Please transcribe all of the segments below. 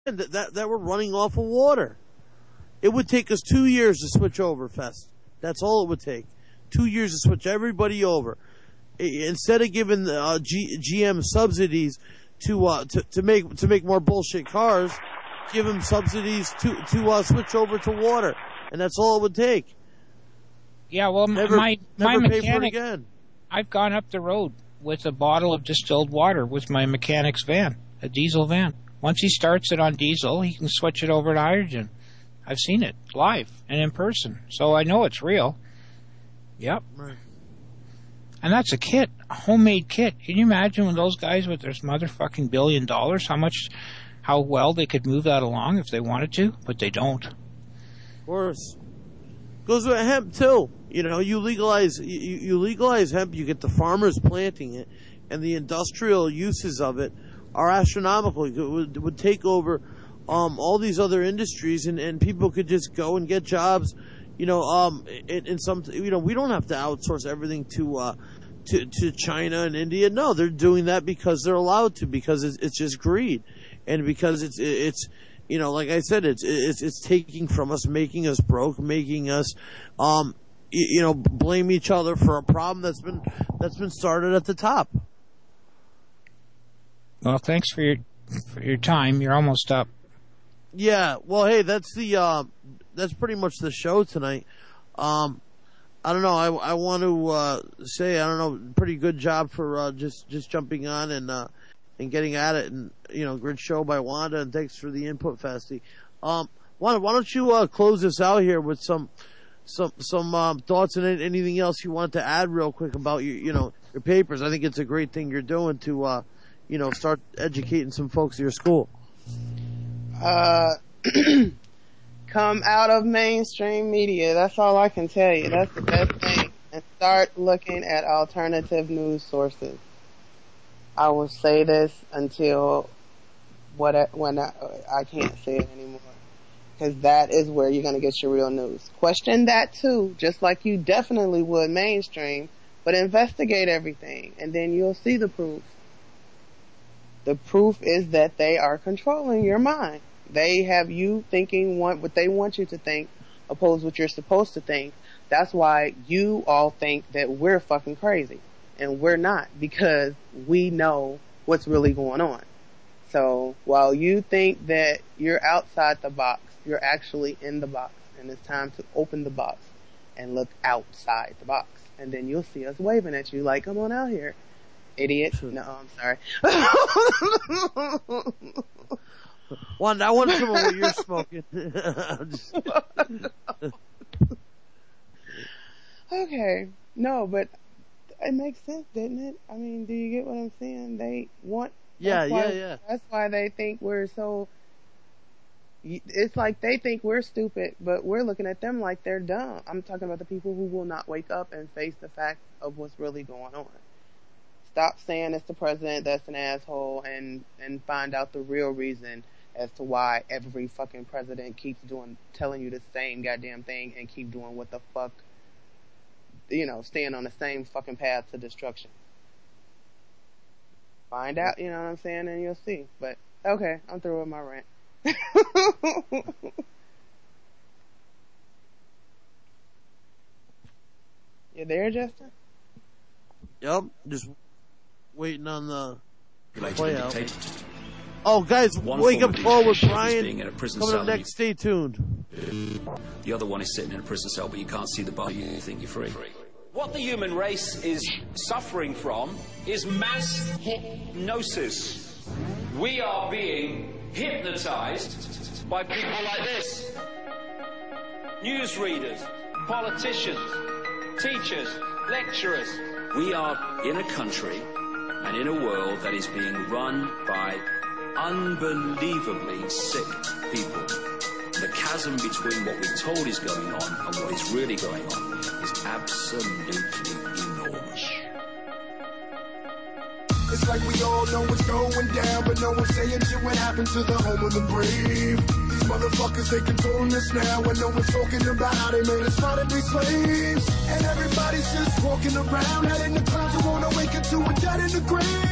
that we're running off of water. It would take us 2 years to switch over, Fest. That's all it would take. 2 years to switch everybody over. Instead of giving GM subsidies to make more bullshit cars, give them subsidies to switch over to water, and that's all it would take. Yeah, well, never my pay for it mechanic, again. I've gone up the road with a bottle of distilled water with my mechanic's van, a diesel van. Once he starts it on diesel, he can switch it over to hydrogen. I've seen it live and in person, so I know it's real. Yep. Right. And that's a kit, a homemade kit. Can you imagine when those guys with their motherfucking $1 billion, how well they could move that along if they wanted to, but they don't. Of course. Goes with hemp too. You know, you legalize hemp, you get the farmers planting it, and the industrial uses of it are astronomical. It would take over all these other industries, and people could just go and get jobs. You know, in some, you know, we don't have to outsource everything to China and India. No, they're doing that because they're allowed to, because it's just greed, and because it's you know, like I said, it's taking from us, making us broke, making us you know, blame each other for a problem that's been started at the top. Well, thanks for your time. You're almost up. Yeah. Well, hey, that's pretty much the show tonight. I don't know. I want to say, I don't know, pretty good job for just jumping on and getting at it, and you know, great show by Wanda, and thanks for the input, Fasty. Wanda, why don't you close this out here with some thoughts and anything else you want to add real quick about your papers? I think it's a great thing you're doing to start educating some folks at your school. Come out of mainstream media. That's all I can tell you. That's the best thing. And start looking at alternative news sources. I will say this until when I can't say it anymore. Because that is where you're going to get your real news. Question that too, just like you definitely would mainstream, but investigate everything, and then you'll see the proof. The proof is that they are controlling your mind. They have you thinking what they want you to think, opposed to what you're supposed to think. That's why you all think that we're fucking crazy. And we're not, because we know what's really going on. So while you think that you're outside the box, you're actually in the box. And it's time to open the box and look outside the box. And then you'll see us waving at you like, come on out here, idiot. No, I'm sorry. Wanda, I want some of what you're smoking. Okay. No, but it makes sense, doesn't it? I mean, do you get what I'm saying? They want... Yeah. That's why they think we're so... It's like they think we're stupid, but we're looking at them like they're dumb. I'm talking about the people who will not wake up and face the fact of what's really going on. Stop saying it's the president that's an asshole and find out the real reason as to why every fucking president keeps telling you the same goddamn thing and keep doing what the fuck, staying on the same fucking path to destruction. Find out, you know what I'm saying, and you'll see. But, okay, I'm through with my rant. You there, Justin? Yep, just waiting on the play out. Oh, guys, wake up call with Brian. Coming up next, stay tuned. The other one is sitting in a prison cell, but you can't see the bar. You think you're free. What the human race is suffering from is mass hypnosis. We are being hypnotized by people like this. Newsreaders, politicians, teachers, lecturers. We are in a country and in a world that is being run by unbelievably sick people. The chasm between what we're told is going on and what is really going on is absolutely enormous. It's like we all know what's going down, but no one's saying shit what happened to the home of the brave. These motherfuckers, they controlling us now, and no one's talking about how they made us fight and be slaves. And everybody's just walking around, head in the clouds, who wanna wake up to a dead in the grave.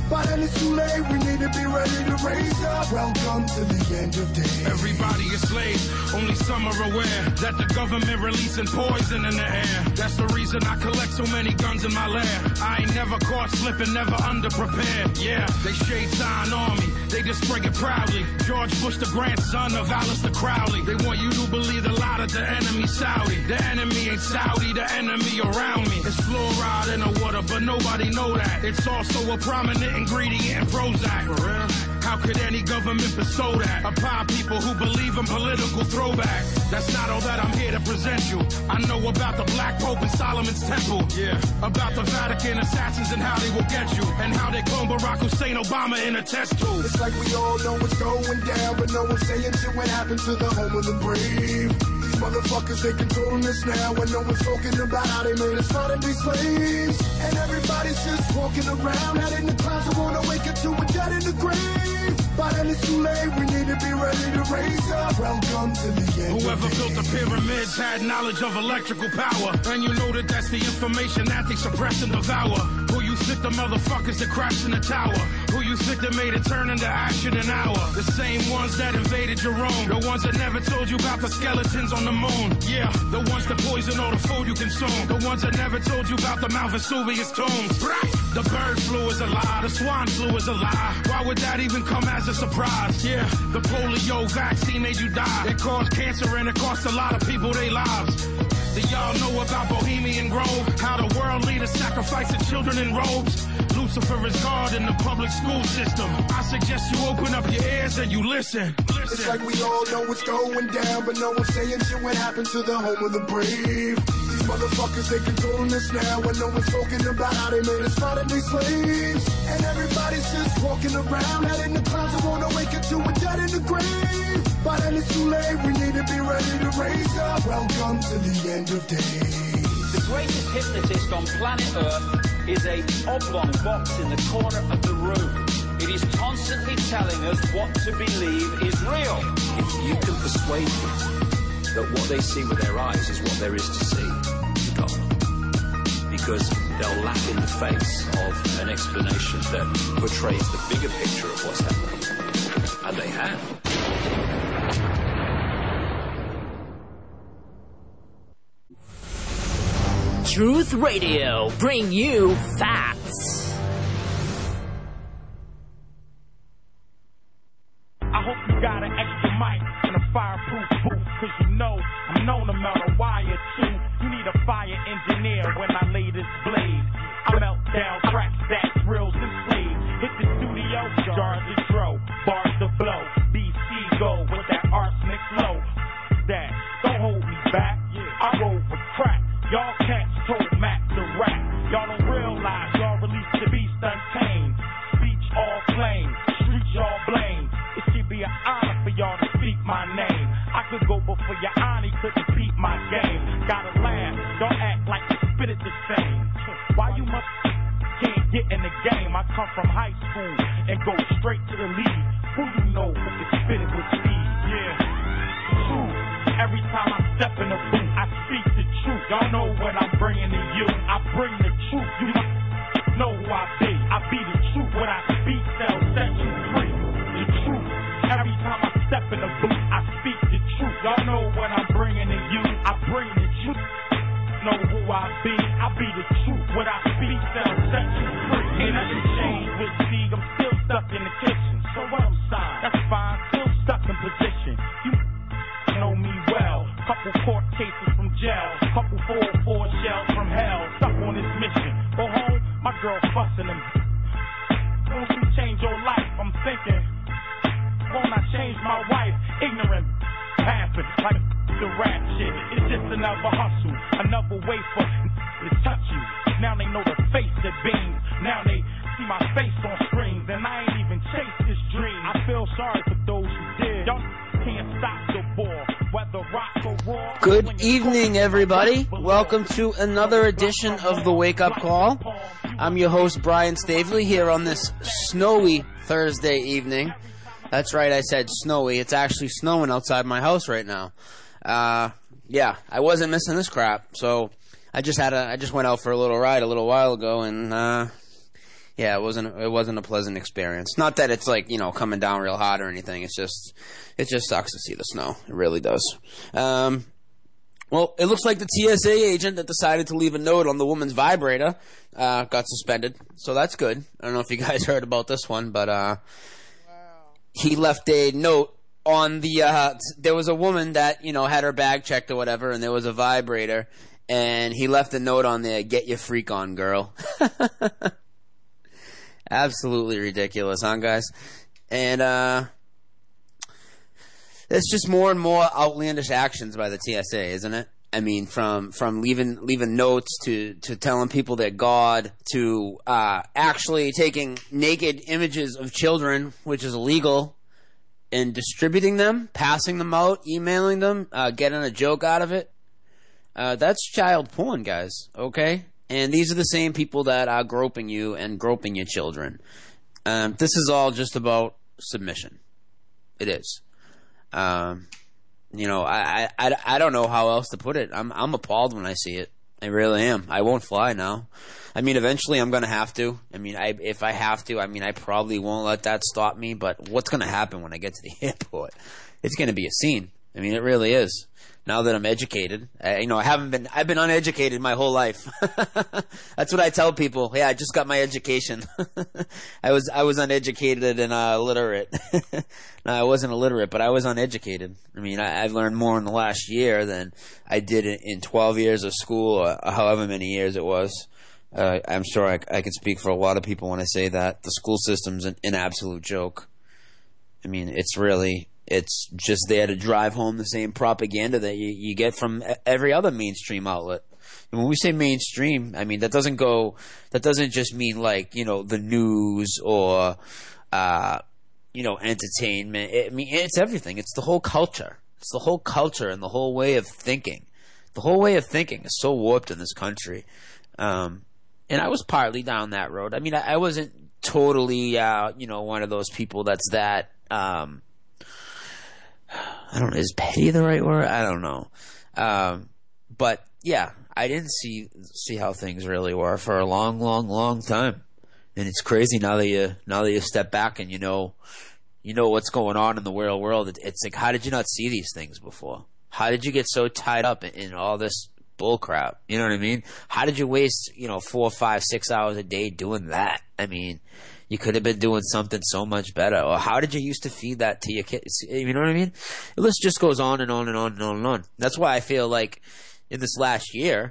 By then it's too late, we need to be ready to raise up. Welcome to the end of days. Everybody is slaves, only some are aware that the government releasing poison in the air. That's the reason I collect so many guns in my lair. I ain't never caught slipping, never underprepared. Yeah, they shade sign on me, they display it proudly. George Bush, the grandson of Alistair Crowley. They want you to believe the lie that the enemy Saudi. The enemy ain't Saudi, the enemy around me. It's fluoride in the water, but nobody know that. It's also a prominent ingredient in Prozac. For real? How could any government bestow that upon people who believe in political throwback? That's not all that I'm here to present you. I know about the Black Pope and Solomon's Temple. Yeah. About the Vatican assassins and how they will get you. And how they clone Barack Hussein Obama in a test tube. It's like we all know what's going down, but no one's saying shit what happened to the home of the brave. These motherfuckers, they controlling us now, and no one's talking about how they made us fight and be slaves. And everybody's just walking around, heading the clouds, who wanna wake up to a dead in the grave. By then it's too late, we need to be ready to raise up. Welcome to the end. Whoever built the pyramids had knowledge of electrical power. And you know that that's the information that they suppress and devour. Who you think the motherfuckers that crashed in the tower? Who you think that made it turn into ash in an hour? The same ones that invaded your own. The ones that never told you about the skeletons on the moon. Yeah, the ones that poison all the food you consume. The ones that never told you about the Mount Vesuvius tombs. The bird flu is a lie, the swine flu is a lie. Why would that even come as a surprise? Yeah, the polio vaccine made you die. It caused cancer and it cost a lot of people their lives. Do y'all know about Bohemian Grove? How the world leaders sacrificing children in robes? Lucifer is God in the public school system. I suggest you open up your ears and you listen. It's like we all know what's going down, but no one's saying shit what happened to the home of the brave. These motherfuckers, they controlling us now, and no one's talking about how they made us fight and be slaves. And everybody's just walking around, heading the clouds, who wanna wake up to a dead in the grave. By then it's too late, we need to be ready to raise up. Welcome to the end of days. The greatest hypnotist on planet Earth is a oblong box in the corner of the room. It is constantly telling us what to believe is real. If you can persuade them that what they see with their eyes is what there is to see, you got them. Because they'll laugh in the face of an explanation that portrays the bigger picture of what's happening. And they have. Truth Radio, bring you facts. I hope you got an extra mic and a fireproof booth, cause you know I'm known to melt a wire too. You need a fire engineer when I lay this blade. I melt down tracks, stacks, reels, and sleeves. Hit the studio, jars to throw, bars to blow. BC go with that arsenic flow. That, don't hold me back, I roll for crack. Y'all cats told Mac to rap. Y'all don't realize y'all released the beast untamed. Speech all flame, streets y'all blame. It should be an honor for y'all to speak my name. I could go before your honor, couldn't beat my game. Gotta laugh, don't act like you spit it the same. Why you must can't get in the game? I come from high school and go straight to the league. Who you know who can spit it with speed? Yeah, true. Every time I step in the booth, I speak the truth. Y'all know what I'm bringing to you. I bring the truth. You know who I be. I be the truth. When I speak, they'll set you free. The truth. Every time I step in the booth, I speak the truth. Y'all know what I'm bringing to you. I bring the truth. Know who I be. I be the truth. When I speak, they'll set you free. Ain't nothing changed with Zeke. I'm still stuck in the kitchen. So what I'm signed. That's fine. Still stuck in position. You know me well. Couple court cases from jail. Couple 404 shells from hell. Stuck on this mission. Go home, my girl fussing them. Won't you change your life? I'm thinking, won't I change my wife? Ignorant happen like the rap shit. It's just another hustle. Another way for to touch you. Now they know the face that beams. Now they see my face on screens. And I ain't even chased this dream. I feel sorry for those who did. Y'all can't stop the ball. Good evening, everybody. Welcome to another edition of the Wake Up Call. I'm your host, Brian Stavely, here on this snowy Thursday evening. That's right, I said snowy. It's actually snowing outside my house right now. Yeah, I wasn't missing this crap, so I just went out for a little ride a little while ago, and Yeah, it wasn't a pleasant experience. Not that it's like, coming down real hot or anything. It just sucks to see the snow. It really does. Well, it looks like the TSA agent that decided to leave a note on the woman's vibrator got suspended. So that's good. I don't know if you guys heard about this one, but he left a note on the there was a woman that, had her bag checked or whatever, and there was a vibrator, and he left a note on there, "Get your freak on, girl." Absolutely ridiculous, huh, guys? And it's just more and more outlandish actions by the TSA, isn't it? I mean, from leaving notes to telling people they're God to actually taking naked images of children, which is illegal, and distributing them, passing them out, emailing them, getting a joke out of it. That's child porn, guys, okay? And these are the same people that are groping you and groping your children. This is all just about submission. It is. I don't know how else to put it. I'm appalled when I see it. I really am. I won't fly now. I mean, eventually I'm going to have to. I mean, if I have to, I probably won't let that stop me. But what's going to happen when I get to the airport? It's going to be a scene. I mean, it really is. Now that I'm educated, I've been uneducated my whole life. That's what I tell people. Yeah, I just got my education. I was uneducated and illiterate. No, I wasn't illiterate, but I was uneducated. I mean, I've learned more in the last year than I did in 12 years of school, or however many years it was. I'm sure I can speak for a lot of people when I say that. The school system's an absolute joke. I mean, it's just there to drive home the same propaganda that you get from every other mainstream outlet. And when we say mainstream, I mean, that doesn't just mean like, the news or, entertainment. It's everything. It's the whole culture. It's the whole culture and the whole way of thinking. The whole way of thinking is so warped in this country. And I was partly down that road. I mean, I wasn't totally, one of those people that's that, I don't know, is petty the right word? I don't know. But yeah, I didn't see how things really were for a long, long, long time. And it's crazy now that you step back and you know what's going on in the real world. It's like, how did you not see these things before? How did you get so tied up in all this bull crap? You know what I mean? How did you waste, 4, 5, 6 hours a day doing that? I mean, you could have been doing something so much better. Or how did you used to feed that to your kids? You know what I mean? The list just goes on and on and on and on and on. That's why I feel like in this last year,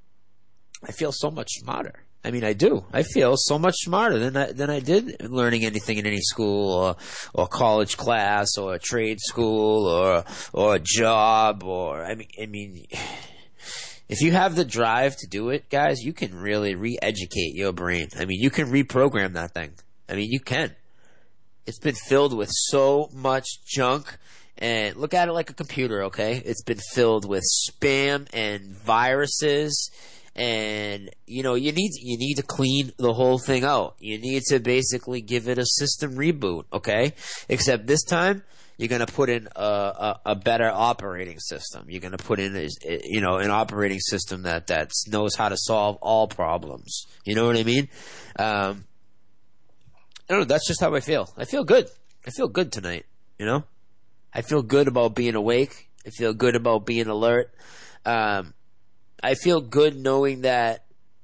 I feel so much smarter. I mean, I do. I feel so much smarter than I did learning anything in any school or college class or a trade school or a job I mean, if you have the drive to do it, guys, you can really re-educate your brain. I mean, you can reprogram that thing. I mean, you can. It's been filled with so much junk. And look at it like a computer, okay? It's been filled with spam and viruses. And, you need to clean the whole thing out. You need to basically give it a system reboot, okay? Except this time, you're going to put in a better operating system. You're going to put in, an operating system that knows how to solve all problems. You know what I mean? I don't know. That's just how I feel. I feel good. I feel good tonight, I feel good about being awake. I feel good about being alert. I feel good knowing that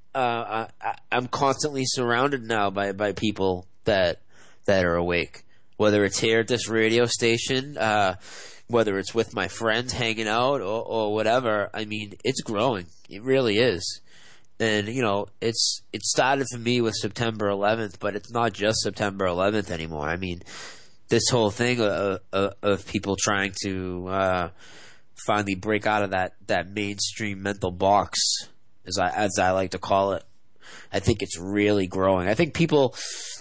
I'm constantly surrounded now by people that are awake. Whether it's here at this radio station, whether it's with my friends hanging out or whatever, I mean, it's growing. It really is. And, it started for me with September 11th, but it's not just September 11th anymore. I mean, this whole thing of people trying to finally break out of that mainstream mental box, as I like to call it, I think it's really growing. I think people,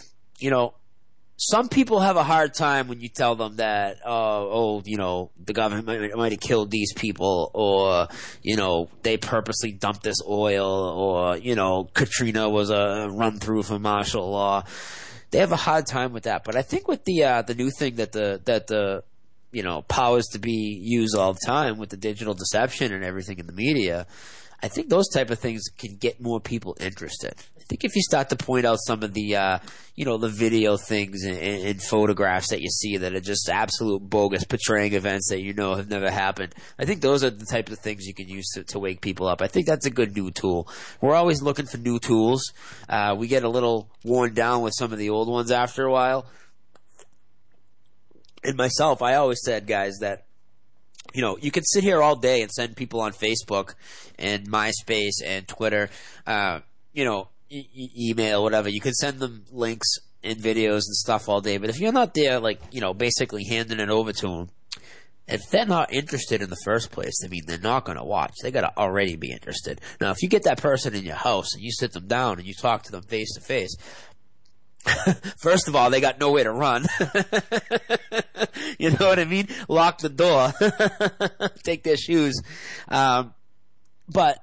some people have a hard time when you tell them that, the government might have killed these people, or, they purposely dumped this oil, or, Katrina was a run through for martial law. They have a hard time with that. But I think with the new thing that the powers to be use all the time with the digital deception and everything in the media, I think those type of things can get more people interested. I think if you start to point out some of the, the video things and photographs that you see that are just absolute bogus, portraying events that have never happened, I think those are the types of things you can use to wake people up. I think that's a good new tool. We're always looking for new tools. We get a little worn down with some of the old ones after a while. And myself, I always said, guys, that you can sit here all day and send people on Facebook and MySpace and Twitter, email, whatever. You can send them links and videos and stuff all day. But if you're not there, basically handing it over to them, if they're not interested in the first place, they're not going to watch. They got to already be interested. Now, if you get that person in your house and you sit them down and you talk to them face to face, first of all, they got nowhere to run. You know what I mean? Lock the door. Take their shoes. But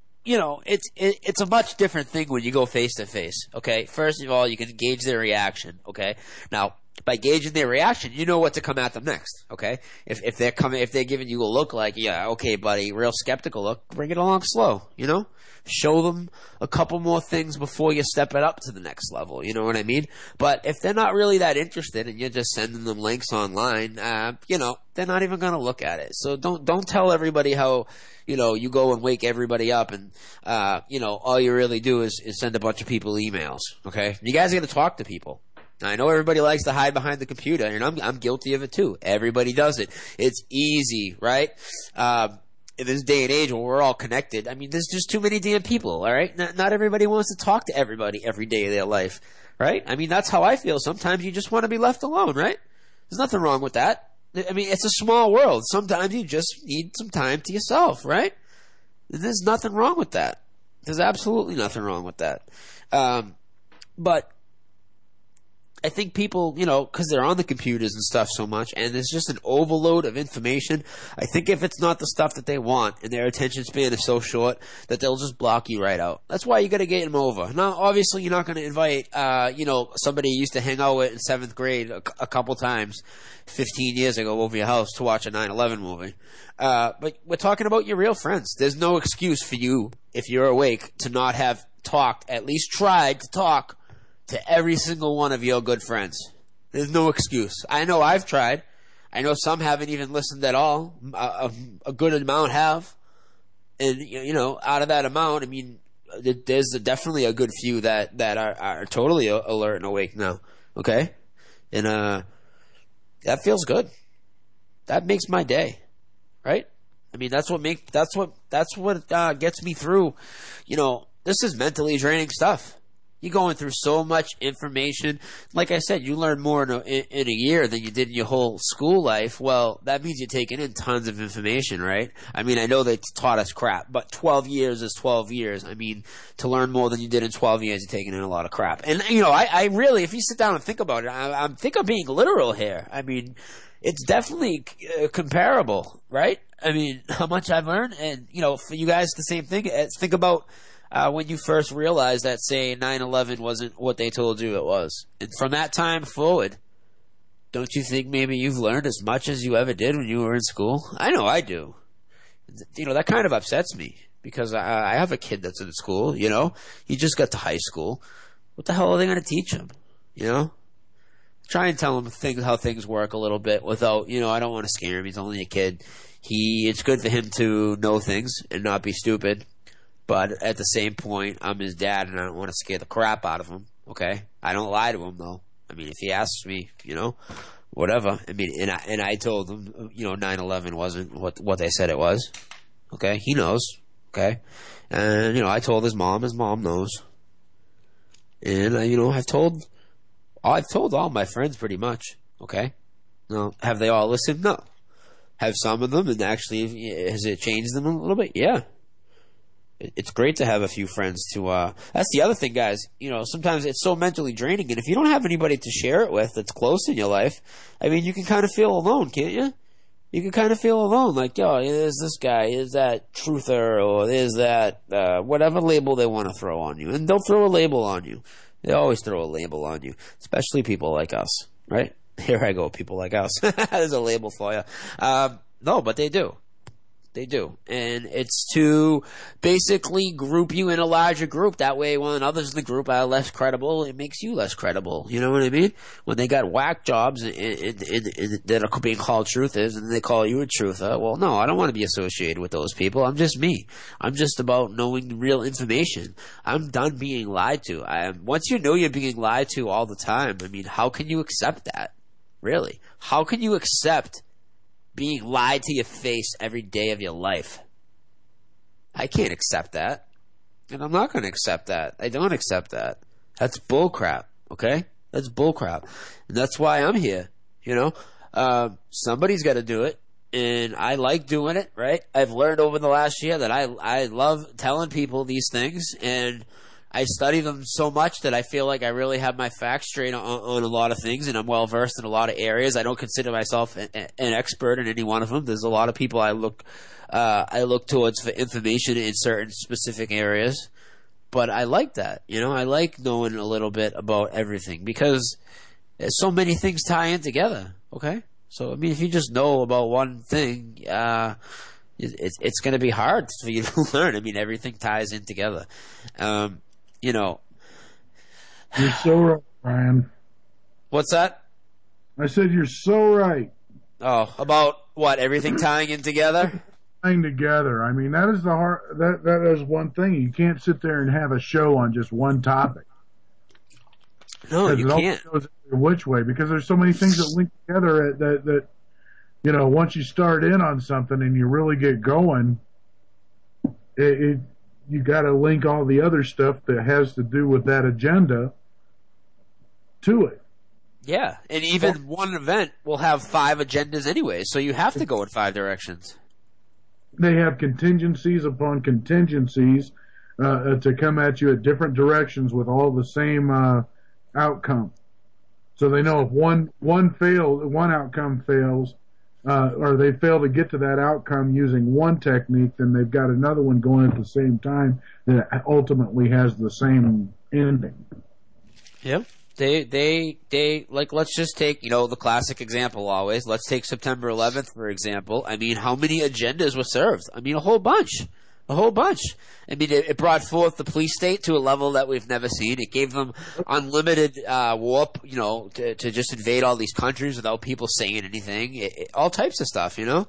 it's a much different thing when you go face to face. Okay. First of all, you can gauge their reaction. Okay. Now, by gauging their reaction, you know what to come at them next. Okay. If they're giving you a look like, yeah, okay, buddy, real skeptical look, bring it along slow. Show them a couple more things before you step it up to the next level. You know what I mean? But if they're not really that interested and you're just sending them links online, they're not even going to look at it. So don't tell everybody how, you go and wake everybody up and, all you really do is send a bunch of people emails. Okay. You guys are going to talk to people. I know everybody likes to hide behind the computer, and I'm guilty of it too. Everybody does it. It's easy, right? In this day and age where we're all connected, there's just too many damn people, all right? Not everybody wants to talk to everybody every day of their life, right? That's how I feel. Sometimes you just want to be left alone, right? There's nothing wrong with that. It's a small world. Sometimes you just need some time to yourself, right? There's nothing wrong with that. There's absolutely nothing wrong with that. But I think people, because they're on the computers and stuff so much, and there's just an overload of information. I think if it's not the stuff that they want, and their attention span is so short, that they'll just block you right out. That's why you got to get them over. Now, obviously, you're not going to invite, somebody you used to hang out with in 7th grade a couple times 15 years ago over your house to watch a 9/11 movie. But we're talking about your real friends. There's no excuse for you, if you're awake, to not have talked, at least tried to talk to every single one of your good friends. There's no excuse. I know I've tried. I know some haven't even listened at all. A good amount have. And, out of that amount, there's definitely a good few that are totally alert and awake now. Okay? And that feels good. That makes my day. Right? That's what gets me through. This is mentally draining stuff. You're going through so much information. Like I said, you learn more in a year than you did in your whole school life. Well, that means you're taking in tons of information, right? I know they taught us crap, but 12 years is 12 years. To learn more than you did in 12 years, you're taking in a lot of crap. And, I really, if you sit down and think about it, I think I'm being literal here. It's definitely comparable, right? How much I've learned. And, for you guys, the same thing. Think about when you first realized that, say, 9/11 wasn't what they told you it was. And from that time forward, don't you think maybe you've learned as much as you ever did when you were in school? I know I do. That kind of upsets me because I have a kid that's in school, He just got to high school. What the hell are they going to teach him, Try and tell him how things work a little bit without, I don't want to scare him. He's only a kid. It's good for him to know things and not be stupid. But at the same point, I'm his dad, and I don't want to scare the crap out of him, okay? I don't lie to him, though. If he asks me, whatever. And I told him, 9/11 wasn't what they said it was, okay? He knows, okay? And, I told his mom knows. And, I've told all my friends pretty much, okay? Now, have they all listened? No. Have some of them, and actually, has it changed them a little bit? Yeah. It's great to have a few friends to, that's the other thing, guys. Sometimes it's so mentally draining, and if you don't have anybody to share it with that's close in your life, you can kind of feel alone, can't you? You can kind of feel alone, like, there's this guy, there's that truther, or there's that, whatever label they want to throw on you. And they'll throw a label on you. They always throw a label on you, especially people like us, right? Here I go, people like us. There's a label for you. No, but they do. They do. And it's to basically group you in a larger group. That way, when others in the group are less credible, it makes you less credible. You know what I mean? When they got whack jobs that are being called truthers, and they call you a truther, well, no, I don't want to be associated with those people. I'm just me. I'm just about knowing real information. I'm done being lied to. Once you know you're being lied to all the time, I mean, how can you accept that? Really? How can you accept being lied to your face every day of your life? I can't accept that. And I'm not going to accept that. I don't accept that. That's bullcrap, okay? That's bullcrap. And that's why I'm here, you know? Somebody's got to do it. And I like doing it, right? I've learned over the last year that I love telling people these things, and I study them so much that I feel like I really have my facts straight on a lot of things, and I'm well versed in a lot of areas. I don't consider myself an expert in any one of them. There's a lot of people I look towards for information in certain specific areas, but I like that. You know, I like knowing a little bit about everything because so many things tie in together. Okay, so I mean, if you just know about one thing, it's going to be hard for you to learn. I mean, everything ties in together. You know. You're so right, Brian. What's that? I said you're so right. Oh, about what? Everything tying in together? Tying together. I mean, that is the hard. That is one thing. You can't sit there and have a show on just one topic. No, you can't. It goes which way? Because there's so many things that link together that you know, once you start in on something and you really get going, you got to link all the other stuff that has to do with that agenda to it. Yeah, and even one event will have 5 agendas anyway, so you have to go in 5 directions. They have contingencies upon contingencies to come at you at different directions with all the same outcome. So they know if one outcome fails, or they fail to get to that outcome using one technique, then they've got another one going at the same time that ultimately has the same ending. Yep. They like, let's just take, you know, the classic example always. Let's take September 11th, for example. I mean, how many agendas were served? I mean, a whole bunch. A whole bunch. I mean, it brought forth the police state to a level that we've never seen. It gave them unlimited warp, you know, to just invade all these countries without people saying anything. All types of stuff, you know?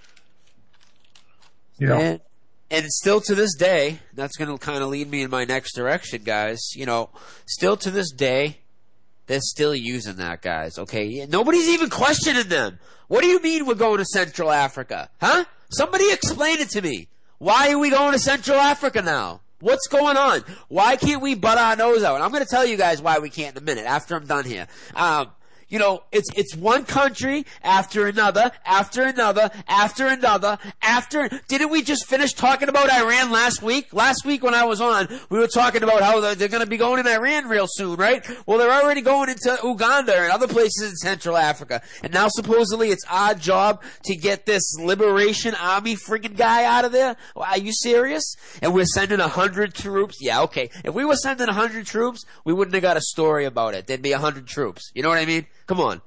Yeah. And still to this day, that's going to kind of lead me in my next direction, guys. You know, still to this day, they're still using that, guys, okay? Nobody's even questioning them. What do you mean we're going to Central Africa? Huh? Somebody explain it to me. Why are we going to Central Africa now? What's going on? Why can't we butt our nose out? And I'm going to tell you guys why we can't in a minute after I'm done here. You know, it's one country after another, after another, after another, didn't we just finish talking about Iran last week? Last week when I was on, we were talking about how they're going to be going in Iran real soon, right? Well, they're already going into Uganda and other places in Central Africa. And now supposedly it's our job to get this Liberation Army friggin' guy out of there? Well, are you serious? And we're sending 100 troops? Yeah, okay. If we were sending 100 troops, we wouldn't have got a story about it. There'd be 100 troops. You know what I mean? Come on.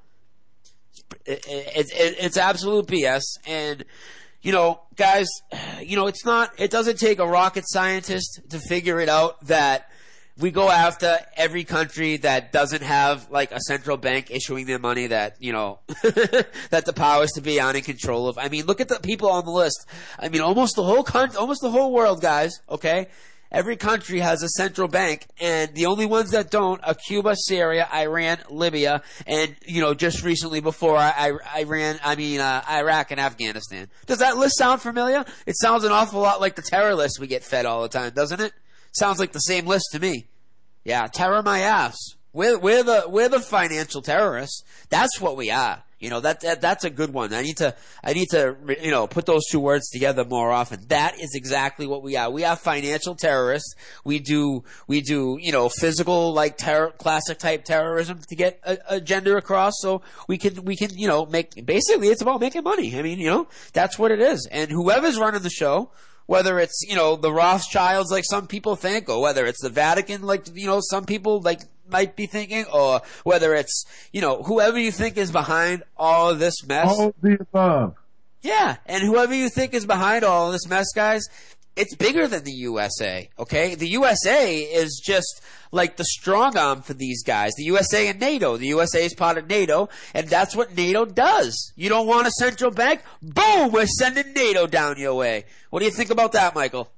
It's absolute BS. And, you know, guys, you know, it doesn't take a rocket scientist to figure it out that we go after every country that doesn't have, like, a central bank issuing their money that, you know, that the powers to be aren't in control of. I mean, look at the people on the list. I mean, almost the whole world, guys, okay? Every country has a central bank, and the only ones that don't are Cuba, Syria, Iran, Libya, and, you know, just recently before Iraq and Afghanistan. Does that list sound familiar? It sounds an awful lot like the terror list we get fed all the time, doesn't it? Sounds like the same list to me. Yeah, terror my ass. We're the financial terrorists. That's what we are. You know, that's a good one. I need to, you know, put those two words together more often. That is exactly what we are. We are financial terrorists. We do, you know, physical, like, classic type terrorism to get a agenda across. So we can, you know, basically it's about making money. I mean, you know, that's what it is. And whoever's running the show, whether it's, you know, the Rothschilds like some people think, or whether it's the Vatican like, you know, some people like might be thinking, or whether it's, whoever you think is behind all of this mess. All of the above. Yeah, and whoever you think is behind all of this mess, guys, it's bigger than the USA, okay? The USA is just like the strong arm for these guys. The USA and NATO. The USA is part of NATO, and that's what NATO does. You don't want a central bank? Boom! We're sending NATO down your way. What do you think about that, Michael?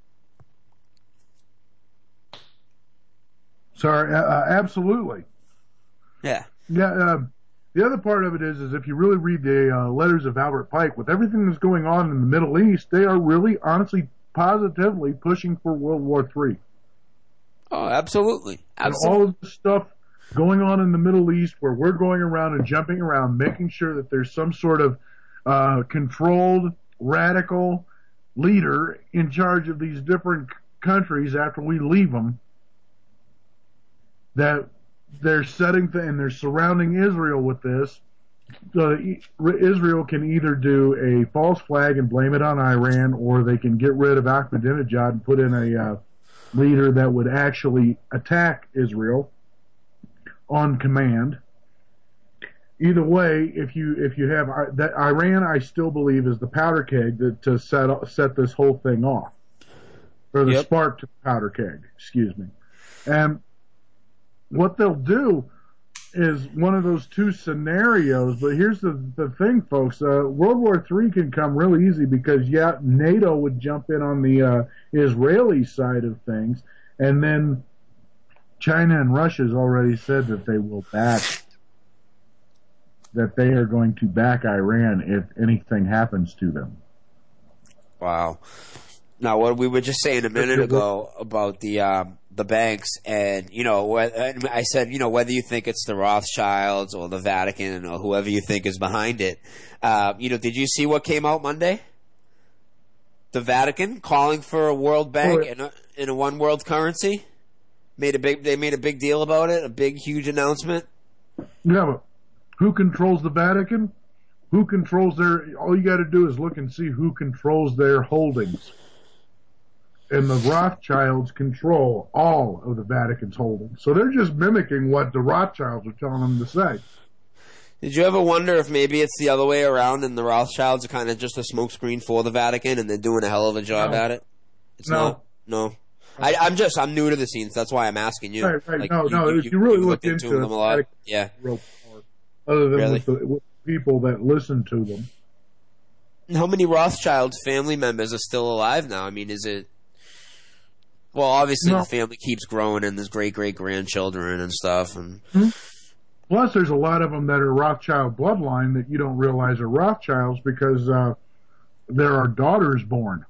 Sorry, absolutely. Yeah. Yeah, the other part of it is if you really read the letters of Albert Pike, with everything that's going on in the Middle East, they are really, honestly, positively pushing for World War III. Oh, absolutely. And all of the stuff going on in the Middle East where we're going around and jumping around, making sure that there's some sort of controlled, radical leader in charge of these different countries after we leave them, that they're setting and they're surrounding Israel with this. So Israel can either do a false flag and blame it on Iran, or they can get rid of Ahmadinejad and put in a leader that would actually attack Israel on command. Either way, if you have that, Iran, I still believe, is the powder keg to set this whole thing off, or the spark to the powder keg. Excuse me. And what they'll do is one of those two scenarios, but here's the thing, folks. World War III can come real easy because, NATO would jump in on the Israeli side of things, and then China and Russia's already said that they will that they are going to back Iran if anything happens to them. Wow. Now, what we were just saying a minute ago about the banks, and I said, whether you think it's the Rothschilds or the Vatican or whoever you think is behind it, did you see what came out Monday? The Vatican calling for a world bank in a one world currency. They made a big deal about it, a big, huge announcement. Yeah, but who controls the Vatican? Who controls all you got to do is look and see who controls their holdings. And the Rothschilds control all of the Vatican's holdings. So they're just mimicking what the Rothschilds are telling them to say. Did you ever wonder if maybe it's the other way around and the Rothschilds are kind of just a smokescreen for the Vatican and they're doing a hell of a job at it? It's not? No. I'm new to the scenes. That's why I'm asking you. Right. Like, no. If you really look into them a lot. Yeah. Real part, other than with the people that listen to them. How many Rothschild family members are still alive now? I mean, is it... Well, obviously the family keeps growing, and there's great-great-grandchildren and stuff. And plus, there's a lot of them that are Rothschild bloodline that you don't realize are Rothschilds because there are daughters born.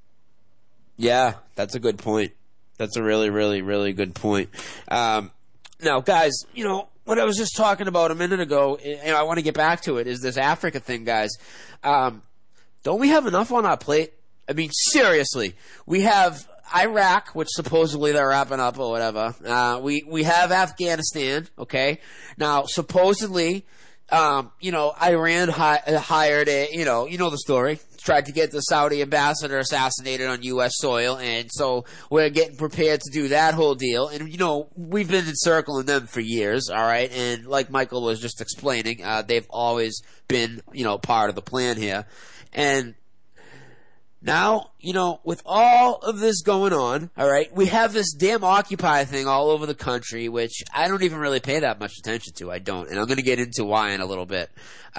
Yeah, that's a good point. That's a really, really, really good point. Now, guys, what I was just talking about a minute ago, and I want to get back to it, is this Africa thing, guys. Don't we have enough on our plate? I mean, seriously, we have Iraq, which supposedly they're wrapping up or whatever. We have Afghanistan, okay? Now, supposedly, Iran hired you know the story. Tried to get the Saudi ambassador assassinated on U.S. soil, and so we're getting prepared to do that whole deal. And, we've been encircling them for years, all right? And like Michael was just explaining, they've always been, part of the plan here. And now, with all of this going on, all right, we have this damn Occupy thing all over the country, which I don't even really pay that much attention to. I don't. And I'm going to get into why in a little bit.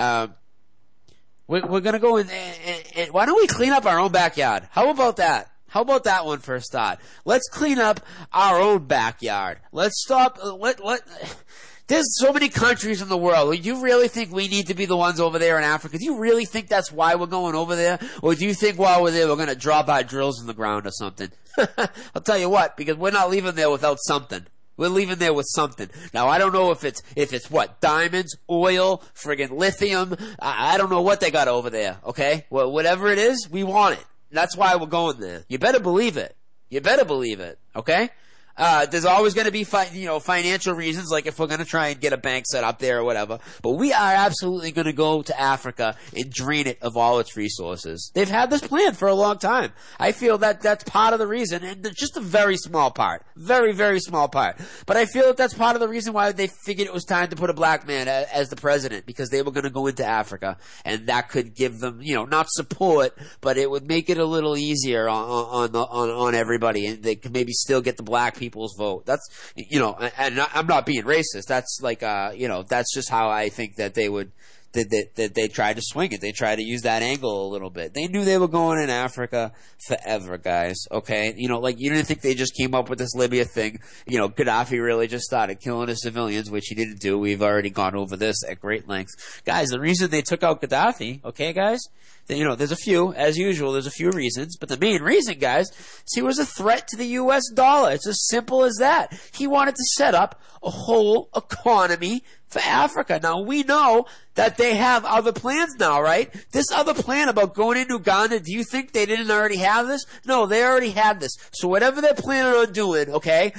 We're going to go in, and why don't we clean up our own backyard? How about that? How about that one for a start? Let's clean up our own backyard. Let's stop, there's so many countries in the world. Do you really think we need to be the ones over there in Africa? Do you really think that's why we're going over there? Or do you think while we're there we're going to drop our drills in the ground or something? I'll tell you what, because we're not leaving there without something. We're leaving there with something. Now, I don't know if it's what? Diamonds, oil, friggin' lithium. I don't know what they got over there, okay? Well, whatever it is, we want it. That's why we're going there. You better believe it. Okay? There's always going to be financial reasons, like if we're going to try and get a bank set up there or whatever. But we are absolutely going to go to Africa and drain it of all its resources. They've had this plan for a long time. I feel that that's part of the reason, and just a very small part. Very, very small part. But I feel that that's part of the reason why they figured it was time to put a black man as the president, because they were going to go into Africa, and that could give them, not support, but it would make it a little easier on everybody, and they could maybe still get the black people's vote. That's, and I'm not being racist. That's like, that's just how I think that they would, that they tried to swing it. They tried to use that angle a little bit. They knew they were going in Africa forever, guys. Okay? You didn't think they just came up with this Libya thing. Gaddafi really just started killing the civilians, which he didn't do. We've already gone over this at great length. Guys, the reason they took out Gaddafi, okay, guys? There's a few, as usual, there's a few reasons, but the main reason, guys, is he was a threat to the U.S. dollar. It's as simple as that. He wanted to set up a whole economy for Africa. Now, we know that they have other plans now, right? This other plan about going into Uganda, do you think they didn't already have this? No, they already had this. So whatever they're planning on doing, okay,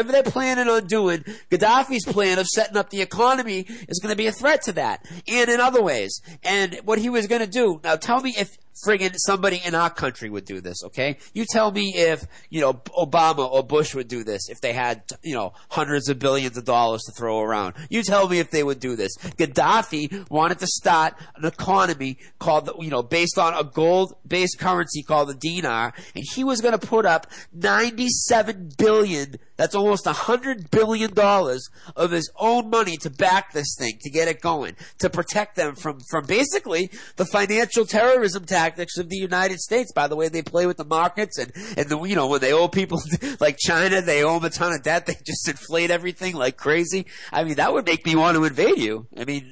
Gaddafi's plan of setting up the economy is going to be a threat to that, and in other ways. And what he was going to do, now tell me if friggin' somebody in our country would do this, okay? You tell me if, Obama or Bush would do this, if they had, hundreds of billions of dollars to throw around. You tell me if they would do this. Gaddafi wanted to start an economy called, based on a gold-based currency called the dinar, and he was going to put up $97 billion, that's almost $100 billion of his own money to back this thing, to get it going, to protect them from basically the financial terrorism tactics of the United States. By the way, they play with the markets, and when they owe people like China, they owe them a ton of debt. They just inflate everything like crazy. I mean, that would make me want to invade you. I mean,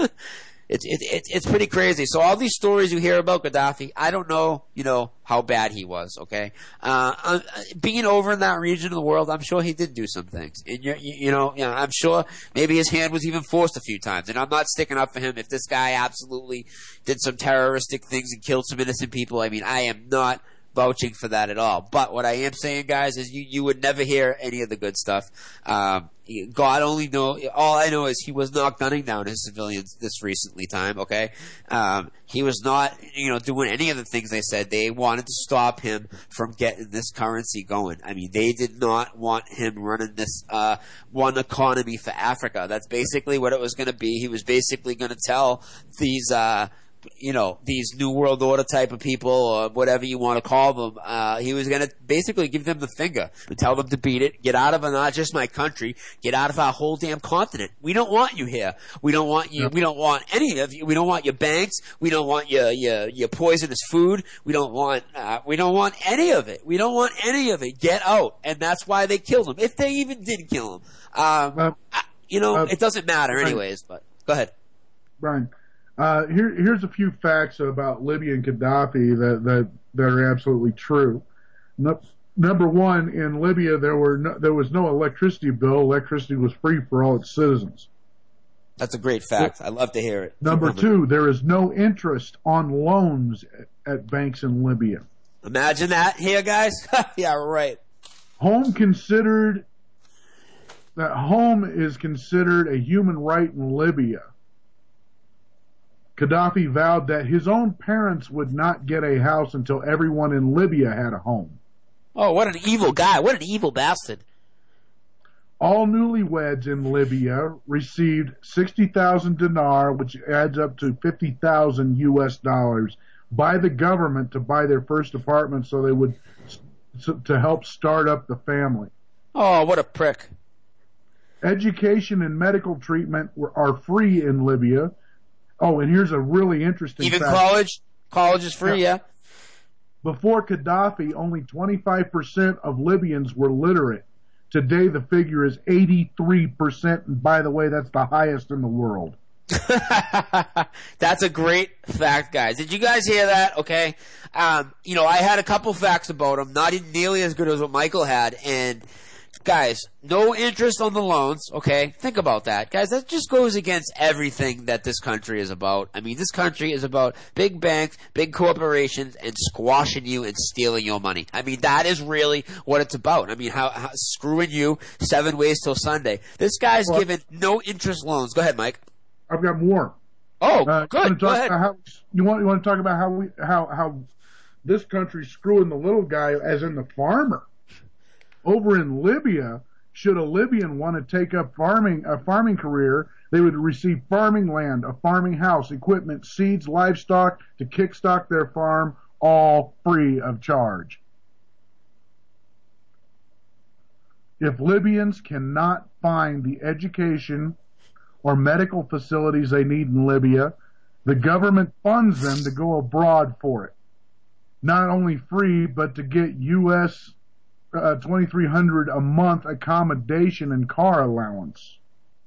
it's pretty crazy. So all these stories you hear about Gaddafi, I don't know, how bad he was. Okay, being over in that region of the world, I'm sure he did do some things, and I'm sure maybe his hand was even forced a few times. And I'm not sticking up for him if this guy absolutely did some terroristic things and killed some innocent people. I mean, I am not vouching for that at all. But what I am saying, guys, is you would never hear any of the good stuff. God only know. All I know is he was not gunning down his civilians this recently time. Okay, he was not, doing any of the things they said. They wanted to stop him from getting this currency going. I mean, they did not want him running this one economy for Africa. That's basically what it was going to be. He was basically going to tell these these New World Order type of people, or whatever you want to call them, he was going to basically give them the finger and tell them to beat it, get out of not just my country, get out of our whole damn continent. We don't want you here. We don't want you. We don't want any of you. We don't want your banks. We don't want your poisonous food. We don't want any of it. We don't want any of it. Get out. And that's why they killed him. If they even did kill him. It doesn't matter anyways, but go ahead. Brian. Here's a few facts about Libya and Gaddafi that are absolutely true. Number one, in Libya there was no electricity bill. Electricity was free for all its citizens. That's a great fact. I love to hear it. Number two, there is no interest on loans at banks in Libya. Imagine that here, guys. Yeah, right. Home is considered a human right in Libya. Gaddafi vowed that his own parents would not get a house until everyone in Libya had a home. Oh, what an evil guy. What an evil bastard. All newlyweds in Libya received 60,000 dinar, which adds up to $50,000 US, by the government to buy their first apartment to help start up the family. Oh, what a prick. Education and medical treatment are free in Libya. Oh, and here's a really interesting fact. Even college is free, yeah. Before Gaddafi, only 25% of Libyans were literate. Today, the figure is 83%, and by the way, that's the highest in the world. That's a great fact, guys. Did you guys hear that? Okay. I had a couple facts about him, not nearly as good as what Michael had, and guys, no interest on the loans, okay? Think about that. Guys, that just goes against everything that this country is about. I mean, this country is about big banks, big corporations, and squashing you and stealing your money. I mean, that is really what it's about. I mean, how screwing you 7 ways till Sunday. This guy's given no interest loans. Go ahead, Mike. I've got more. Oh, good. Go ahead. You want to talk about how this country's screwing the little guy, as in the farmer. Over in Libya, should a Libyan want to take up a farming career, they would receive farming land, a farming house, equipment, seeds, livestock to kickstart their farm, all free of charge. If Libyans cannot find the education or medical facilities they need in Libya, the government funds them to go abroad for it. Not only free, but to get U.S. $2,300 a month accommodation and car allowance.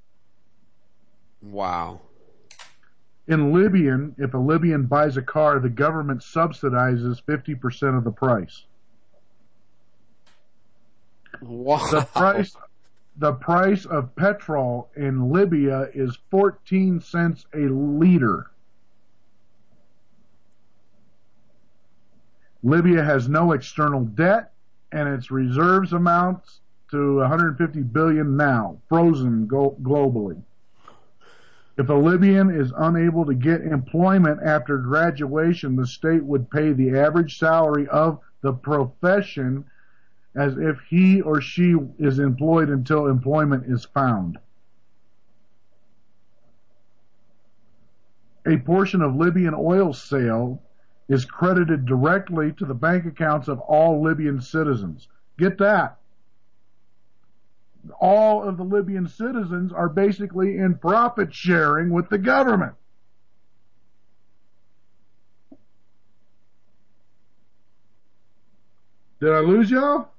Wow. In Libyan, if a Libyan buys a car, the government subsidizes 50% of the price. Wow. The price of petrol in Libya is 14 cents a liter. Libya has no external debt, and its reserves amounts to 150 billion now, frozen globally. If a Libyan is unable to get employment after graduation, the state would pay the average salary of the profession as if he or she is employed until employment is found. A portion of Libyan oil sale is credited directly to the bank accounts of all Libyan citizens. Get that. All of the Libyan citizens are basically in profit sharing with the government. Did I lose y'all?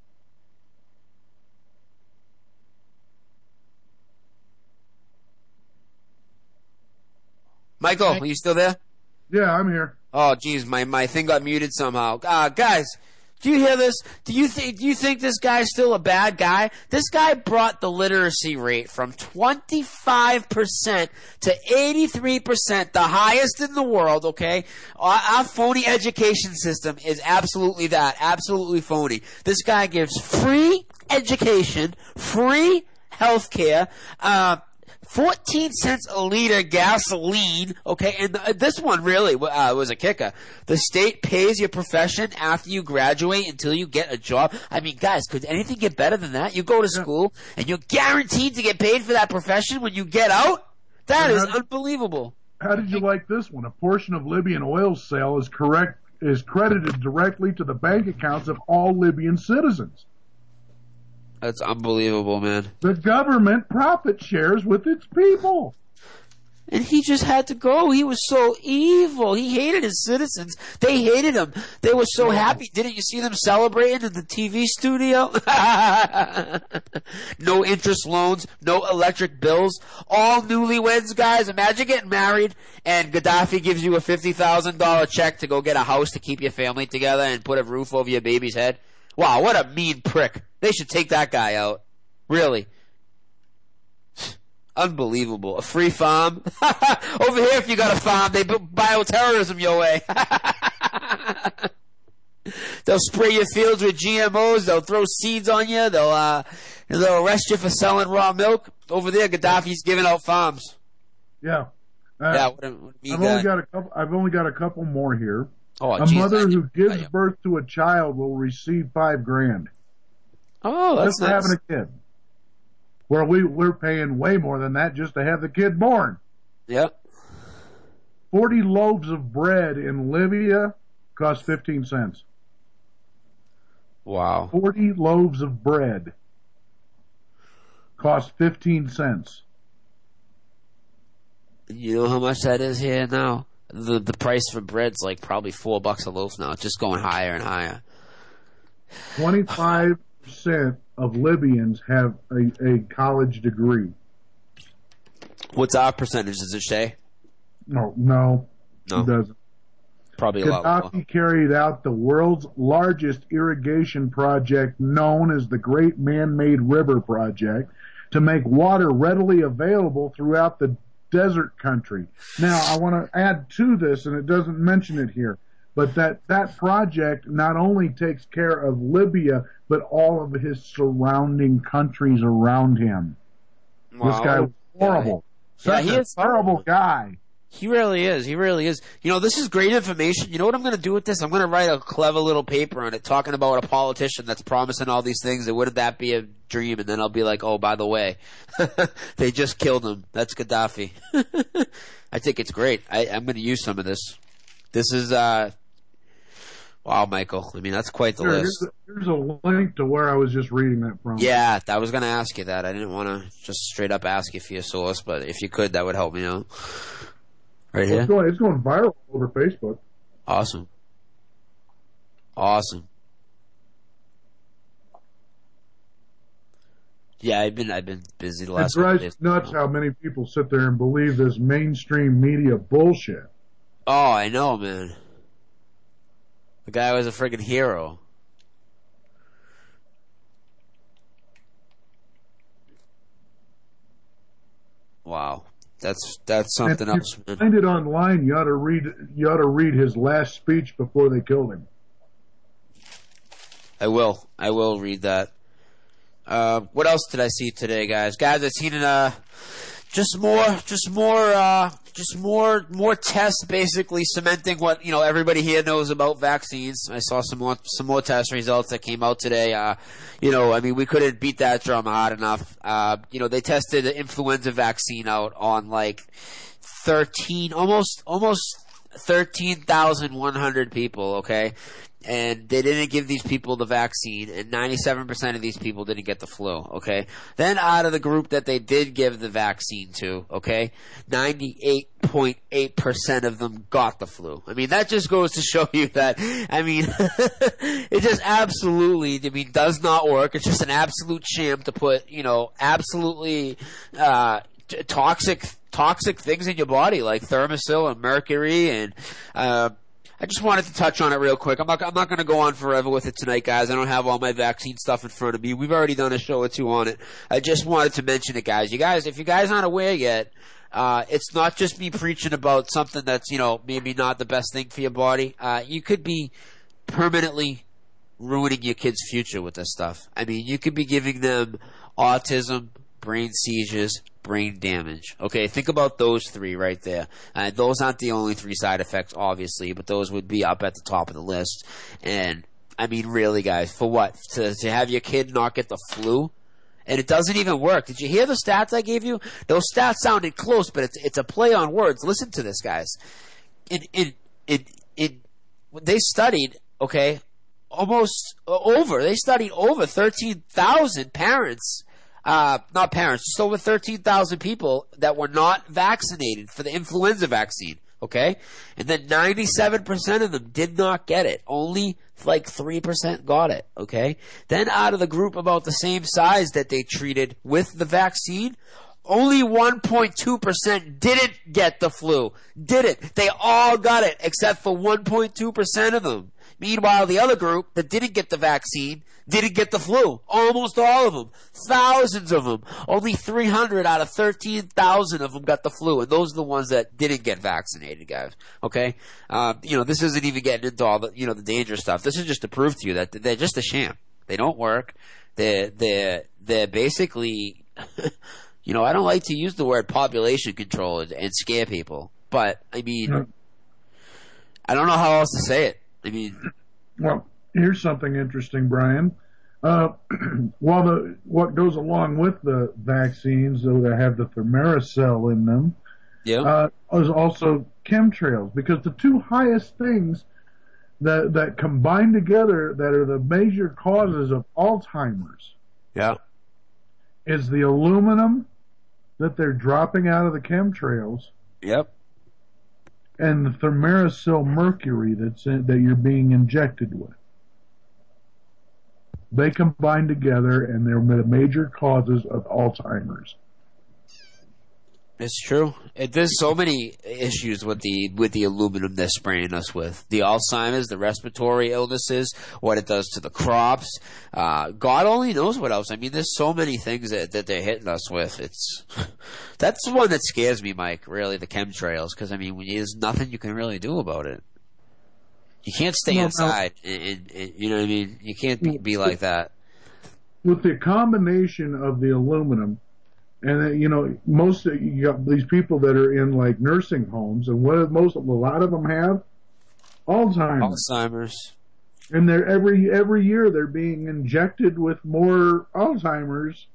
Michael, are you still there? Yeah, I'm here. Oh, geez, my thing got muted somehow. Guys, do you hear this? Do you think this guy's still a bad guy? This guy brought the literacy rate from 25% to 83%, the highest in the world, okay? Our phony education system is absolutely that, absolutely phony. This guy gives free education, free healthcare, 14 cents a liter gasoline, okay, and this one really was a kicker. The state pays your profession after you graduate until you get a job. I mean, guys, could anything get better than that? You go to school, and you're guaranteed to get paid for that profession when you get out? That is unbelievable. How did you like this one? A portion of Libyan oil sale is credited directly to the bank accounts of all Libyan citizens. That's unbelievable, man. The government profit shares with its people. And he just had to go. He was so evil. He hated his citizens. They hated him. They were so happy. Didn't you see them celebrating in the TV studio? No interest loans, no electric bills. All newlyweds, guys. Imagine getting married and Gaddafi gives you a $50,000 check to go get a house to keep your family together and put a roof over your baby's head. Wow, what a mean prick. They should take that guy out. Really. Unbelievable. A free farm. Over here, if you got a farm, they put bioterrorism your way. They'll spray your fields with GMOs. They'll throw seeds on you. They'll arrest you for selling raw milk. Over there, Gaddafi's giving out farms. Yeah. What a mean guy. I've only got a couple more here. Oh, geez, mother who gives birth to a child will receive $5,000. Oh, that's just for having a kid. Where we're paying way more than that just to have the kid born. Yep. 40 loaves of bread in Libya cost 15 cents. Wow. 40 loaves of bread cost 15 cents. You know how much that is here now? The price for bread's like probably $4 a loaf now. It's just going higher and higher. 25% of Libyans have a college degree. What's our percentage? Does it say? No, it doesn't. probably a lot more. Gaddafi carried out the world's largest irrigation project known as the Great Man-Made River Project to make water readily available throughout the desert country. Now, I want to add to this, and it doesn't mention it here, but that project not only takes care of Libya, but all of his surrounding countries around him. Wow. This guy was horrible. Yeah, Such a terrible guy. He really is. He really is. You know, this is great information. You know what I'm going to do with this? I'm going to write a clever little paper on it talking about a politician that's promising all these things, and wouldn't that be a dream? And then I'll be like, oh, by the way, they just killed him. That's Gaddafi. I think it's great. I'm going to use some of this. This is, wow, Michael. I mean, that's quite the list. Here's a link to where I was just reading that from. Yeah, I was going to ask you that. I didn't want to just straight up ask you for your source, but if you could, that would help me out. Right here? It's going viral over Facebook. Awesome. Yeah, I've been busy the last It drives nuts how many people sit there and believe this mainstream media bullshit. Oh, I know, man. The guy was a friggin' hero. Wow. That's something else, man. Find it online. You ought to read his last speech before they killed him. I will read that. What else did I see today, guys? Guys, I seen just more tests, basically cementing what everybody here knows about vaccines. I saw some more test results that came out today. I mean, we couldn't beat that drum hard enough. They tested the influenza vaccine out on like almost 13,100 people. Okay. And they didn't give these people the vaccine, and 97% of these people didn't get the flu, okay? Then out of the group that they did give the vaccine to, okay, 98.8% of them got the flu. I mean, that just goes to show you that, I mean, it just absolutely, does not work. It's just an absolute sham to put, absolutely, toxic things in your body, like Thermosil and mercury and, I just wanted to touch on it real quick. I'm not going to go on forever with it tonight, guys. I don't have all my vaccine stuff in front of me. We've already done a show or two on it. I just wanted to mention it, guys. If you guys aren't aware yet, it's not just me preaching about something that's, maybe not the best thing for your body. You could be permanently ruining your kid's future with this stuff. I mean, you could be giving them autism, brain seizures, brain damage. Okay, think about those three right there. Those aren't the only three side effects, obviously, but those would be up at the top of the list. And, I mean, really, guys, for what? To have your kid not get the flu? And it doesn't even work. Did you hear the stats I gave you? Those stats sounded close, but it's a play on words. Listen to this, guys. They studied, okay, they studied over 13,000 parents, not parents, just over 13,000 people that were not vaccinated for the influenza vaccine, okay? And then 97% of them did not get it. Only like 3% got it, okay? Then out of the group about the same size that they treated with the vaccine, only 1.2% didn't get the flu. Didn't. They all got it, except for 1.2% of them. Meanwhile, the other group that didn't get the vaccine didn't get the flu. Almost all of them. Thousands of them. Only 300 out of 13,000 of them got the flu. And those are the ones that didn't get vaccinated, guys. Okay? This isn't even getting into all the, the dangerous stuff. This is just to prove to you that they're just a sham. They don't work. They're basically, I don't like to use the word population control and scare people. But, I mean, I don't know how else to say it. I mean, well, here's something interesting, Brian. What goes along with the vaccines, though they have the thimerosal in them, is also chemtrails, because the two highest things that combine together that are the major causes of Alzheimer's, is the aluminum that they're dropping out of the chemtrails. And the thimerosal mercury that you're being injected with. They combine together, and they're the major causes of Alzheimer's. It's true. There's so many issues with the aluminum they're spraying us with. The Alzheimer's, the respiratory illnesses, what it does to the crops. God only knows what else. I mean, there's so many things that they're hitting us with. That's the one that scares me, Mike, really, the chemtrails, because, I mean, there's nothing you can really do about it. You can't stay inside. And, you know what I mean? You can't be like that. With the combination of the aluminum, and you got these people that are in like nursing homes, and a lot of them have Alzheimer's. And they're every year they're being injected with more Alzheimer's,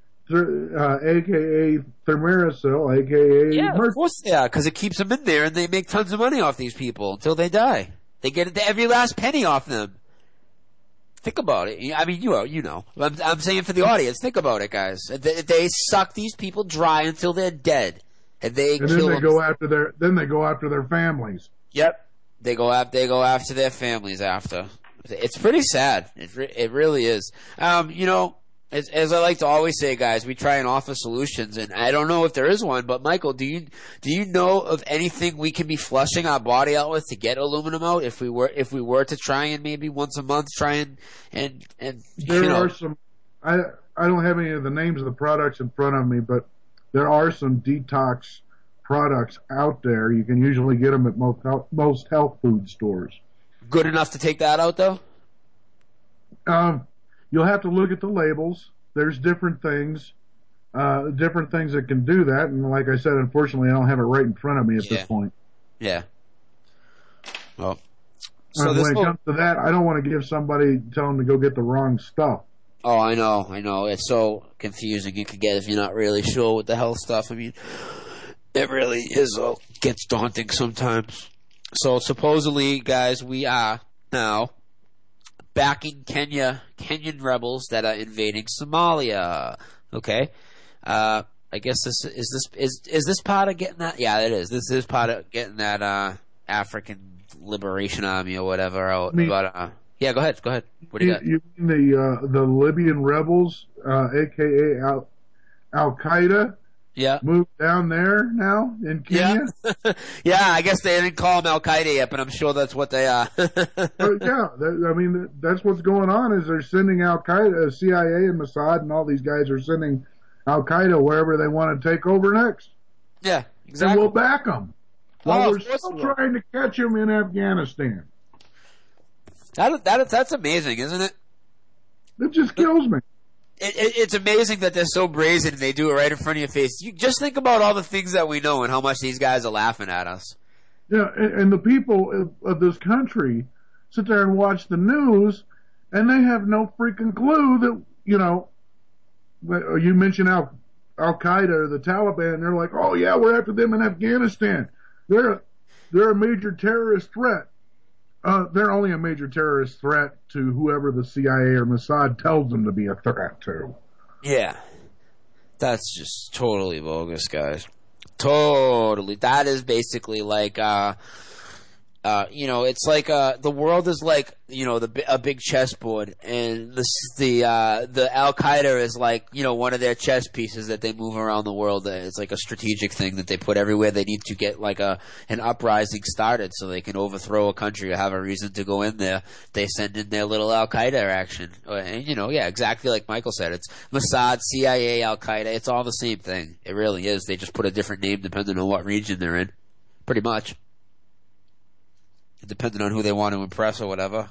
aka thimerosal, aka of course, because it keeps them in there, and they make tons of money off these people until they die. They get every last penny off them. Think about it. I mean, you know. I'm saying for the audience, think about it, guys. They suck these people dry until they're dead, and kill them. Then they go after their families. Yep, they go after their families after. It's pretty sad. It really is. As I like to always say, guys, we try and offer solutions, and I don't know if there is one, but Michael, do you know of anything we can be flushing our body out with to get aluminum out if we were to try and maybe once a month try and there are some. I don't have any of the names of the products in front of me, but there are some detox products out there. You can usually get them at most health food stores. Good enough to take that out, though? You'll have to look at the labels. There's different things that can do that. And like I said, unfortunately, I don't have it right in front of me at this point. Yeah. Well, so when it comes to that, I don't want to tell them to go get the wrong stuff. Oh, I know. It's so confusing you can get if you're not really sure with the health stuff. I mean, it really gets daunting sometimes. So supposedly, guys, we are now backing Kenyan rebels that are invading Somalia. Okay, I guess is this part of getting that? Yeah, it is. This is part of getting that African Liberation Army or whatever out. Yeah, go ahead. What do you got? You mean the Libyan rebels, aka Al Qaeda? Yeah. Moved down there now in Kenya? Yeah, I guess they didn't call them Al Qaeda yet, but I'm sure that's what they are. That's what's going on is they're sending Al Qaeda, CIA and Mossad and all these guys are sending Al Qaeda wherever they want to take over next. Yeah, exactly. And we'll back them. While we're still trying to catch them in Afghanistan. That's amazing, isn't it? It just kills me. It's amazing that they're so brazen and they do it right in front of your face. You just think about all the things that we know and how much these guys are laughing at us. Yeah, and the people of this country sit there and watch the news, and they have no freaking clue that, you mentioned Al Qaeda or the Taliban, they're like, oh yeah, we're after them in Afghanistan. They're a major terrorist threat. They're only a major terrorist threat to whoever the CIA or Mossad tells them to be a threat to. Yeah. That's just totally bogus, guys. Totally. That is basically like, it's like, the world is like, a big chessboard, and the Al Qaeda is like, one of their chess pieces that they move around the world. It's like a strategic thing that they put everywhere they need to get like an uprising started so they can overthrow a country or have a reason to go in there. They send in their little Al Qaeda action. And, exactly like Michael said, it's Mossad, CIA, Al Qaeda. It's all the same thing. It really is. They just put a different name depending on what region they're in. Pretty much. Depending on who they want to impress or whatever.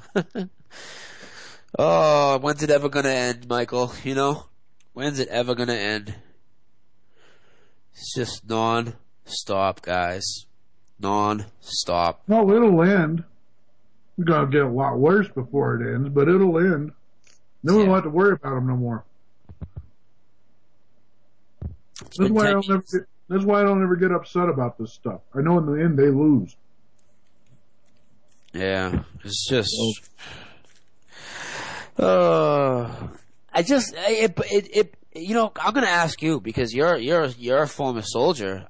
Oh, when's it ever going to end, Michael? When's it ever going to end? It's just non-stop, guys. Non-stop. Well, it'll end. It's going to get a lot worse before it ends, but it'll end. Then we won't have to worry about them no more. That's why I don't ever get upset about this stuff. I know in the end they lose. Yeah, it's just. I'm gonna ask you because you're a former soldier.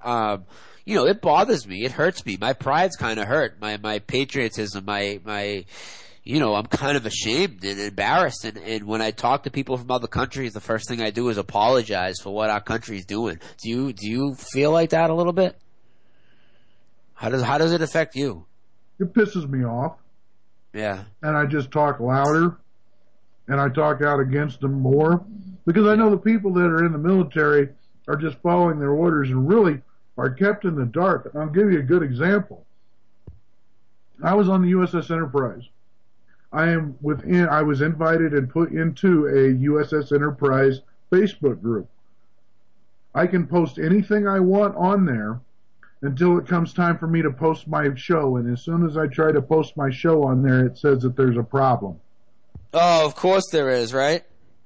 It bothers me. It hurts me. My pride's kind of hurt. My patriotism. My I'm kind of ashamed and embarrassed. And when I talk to people from other countries, the first thing I do is apologize for what our country's doing. Do you feel like that a little bit? How does it affect you? It pisses me off. Yeah. And I just talk louder, and I talk out against them more, because I know the people that are in the military are just following their orders and really are kept in the dark. I'll give you a good example. I was on the USS Enterprise. I was invited and put into a USS Enterprise Facebook group. I can post anything I want on there until it comes time for me to post my show, and as soon as I try to post my show on there, it says that there's a problem. Oh, of course there is, right?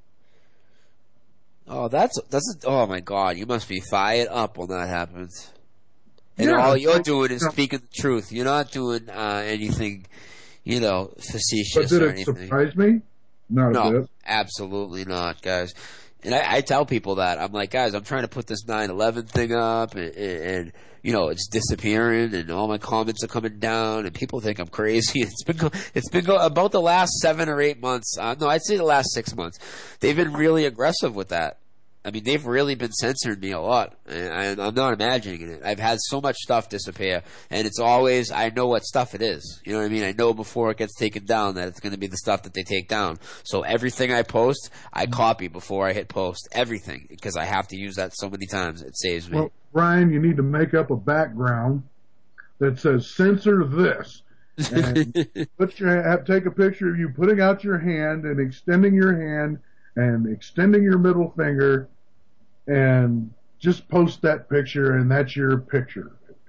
Oh, oh my God, you must be fired up when that happens. And all you're doing is speaking the truth. You're not doing anything, facetious or anything. But did it surprise me? Not a bit. Absolutely not, guys. And I tell people that. I'm like, guys, I'm trying to put this 9/11 thing up, and it's disappearing, and all my comments are coming down, and people think I'm crazy. It's been about the last 7 or 8 months. No, I'd say the last 6 months. They've been really aggressive with that. I mean, they've really been censoring me a lot, and I'm not imagining it. I've had so much stuff disappear, and it's always, I know what stuff it is. You know what I mean? I know before it gets taken down that it's going to be the stuff that they take down. So everything I post, I copy before I hit post. Everything, because I have to use that so many times. It saves me. Well, Brian, you need to make up a background that says censor this. And take a picture of you putting out your hand and extending your hand and extending your middle finger, and just post that picture, and that's your picture.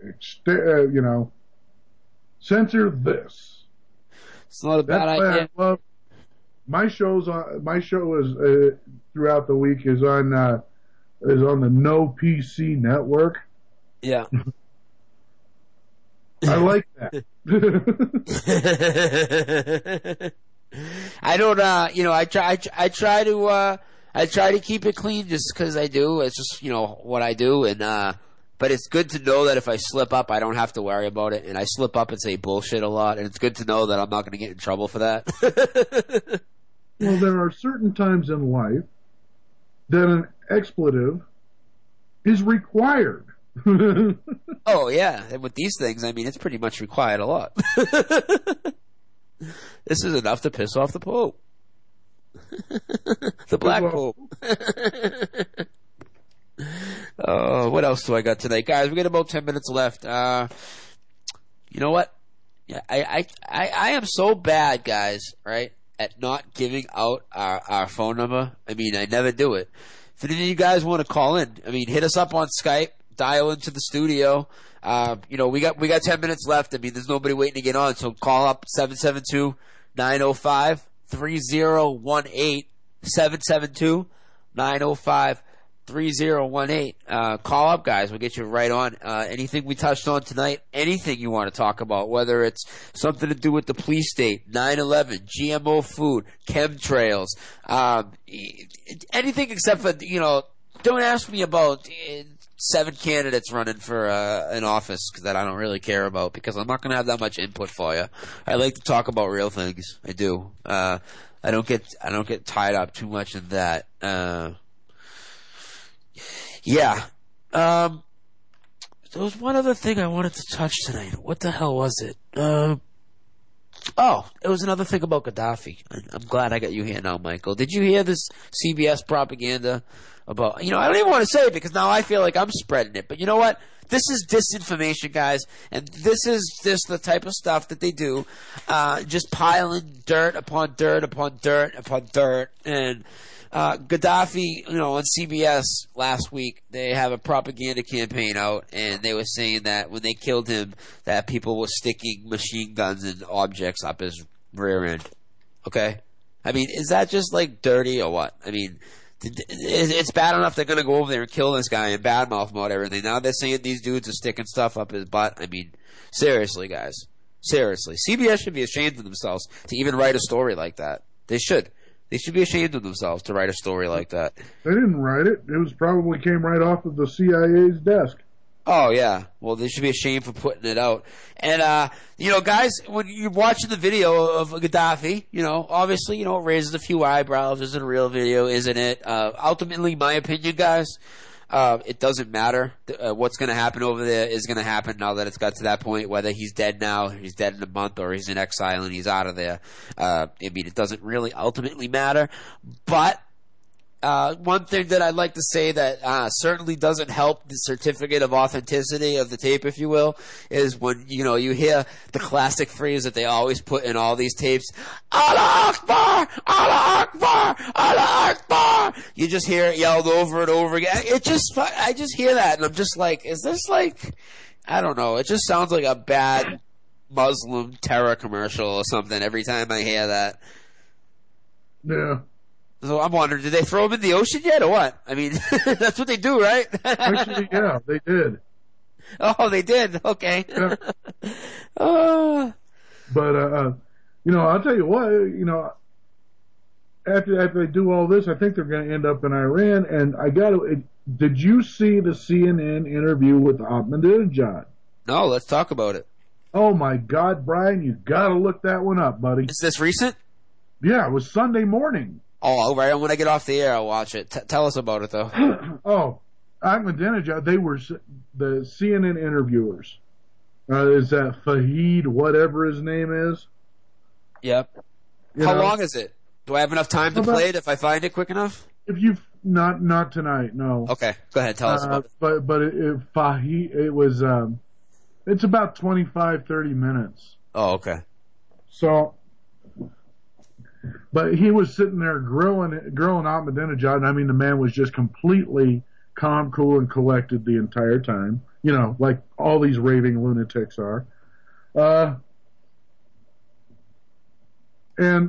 Censor this. It's not a bad idea. My show is throughout the week is on the No PC network. Yeah. I like that. I don't. I try to keep it clean just because I do. It's just, what I do. And, but it's good to know that if I slip up, I don't have to worry about it. And I slip up and say bullshit a lot. And it's good to know that I'm not going to get in trouble for that. Well, there are certain times in life that an expletive is required. Oh, yeah. And with these things, I mean, it's pretty much required a lot. This is enough to piss off the Pope. The Black Pope. What else do I got tonight, guys? We got about 10 minutes left. You know what? Yeah, I am so bad, guys, right, at not giving out our phone number. I mean, I never do it. If any of you guys want to call in, I mean, hit us up on Skype, dial into the studio. We got 10 minutes left. I mean, there's nobody waiting to get on, so call up 772-905. 3018 772-905-3018. Call up, guys. We'll get you right on. Anything we touched on tonight, anything you want to talk about, whether it's something to do with the police state, 9/11, GMO food, chemtrails, anything except for, don't ask me about 7 candidates running for an office that I don't really care about, because I'm not going to have that much input for you. I like to talk about real things. I do. I don't get tied up too much in that. Yeah. There was one other thing I wanted to touch tonight. What the hell was it? It was another thing about Gaddafi. I'm glad I got you here now, Michael. Did you hear this CBS propaganda about, I don't even want to say it because now I feel like I'm spreading it. But you know what? This is disinformation, guys. And this is just the type of stuff that they do. Just piling dirt upon dirt upon dirt upon dirt. And Gaddafi, on CBS last week, they have a propaganda campaign out, and they were saying that when they killed him, that people were sticking machine guns and objects up his rear end. Okay? I mean, is that just like dirty or what? I mean, it's bad enough they're going to go over there and kill this guy and badmouth him about everything. Now they're saying these dudes are sticking stuff up his butt. I mean, seriously, guys. Seriously. CBS should be ashamed of themselves to even write a story like that. They should. They should be ashamed of themselves to write a story like that. They didn't write it. It was probably came right off of the CIA's desk. Oh, yeah. Well, they should be ashamed for putting it out. And, guys, when you're watching the video of Gaddafi, obviously, it raises a few eyebrows. Is it a real video? Isn't it? Ultimately, my opinion, guys, it doesn't matter. What's going to happen over there is going to happen now that it's got to that point, whether he's dead now, he's dead in a month, or he's in exile and he's out of there. It doesn't really ultimately matter. But one thing that I'd like to say that certainly doesn't help the certificate of authenticity of the tape, if you will, is when you hear the classic phrase that they always put in all these tapes: Allah Akbar, Allah Akbar, Allah Akbar. You just hear it yelled over and over again. I just hear that, and I'm just like, is this like, I don't know. It just sounds like a bad Muslim terror commercial or something every time I hear that. Yeah. So I'm wondering, did they throw him in the ocean yet, or what? I mean, that's what they do, right? Actually, yeah, they did. Oh, they did? Okay. Yeah. But, I'll tell you what, after they do all this, I think they're going to end up in Iran, and did you see the CNN interview with Ahmadinejad? No, let's talk about it. Oh my God, Brian, you got to look that one up, buddy. Is this recent? Yeah, it was Sunday morning. Oh, right. When I get off the air, I'll watch it. Tell us about it, though. Oh, Ahmadinejad, they were the CNN interviewers. Is that Fahid, whatever his name is? Yep. How long is it? Do I have enough time to play it if I find it quick enough? If you've not tonight, no. Okay, go ahead. Tell us about it. But Fahid, it was it's about 25, 30 minutes. Oh, okay. So. But he was sitting there grilling Ahmadinejad, and I mean, the man was just completely calm, cool, and collected the entire time. Like all these raving lunatics are. And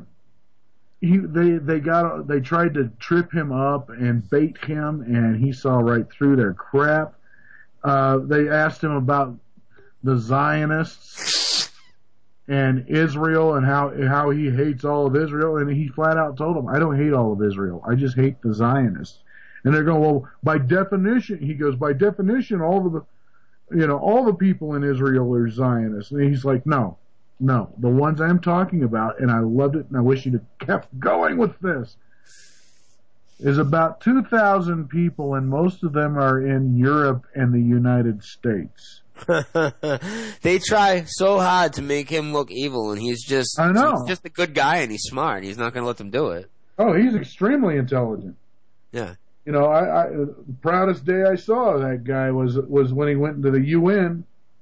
they tried to trip him up and bait him, and he saw right through their crap. They asked him about the Zionists and Israel and how he hates all of Israel, and he flat out told them, I don't hate all of Israel, I just hate the Zionists. And they're going, well, by definition, all the people in Israel are Zionists. And he's like, no, the ones I'm talking about, and I loved it, and I wish you'd have kept going with this, is about 2,000 people, and most of them are in Europe and the United States. They try so hard to make him look evil, and he's just a good guy, and he's smart. He's not going to let them do it. Oh, he's extremely intelligent. Yeah. I the proudest day I saw that guy was when he went into the UN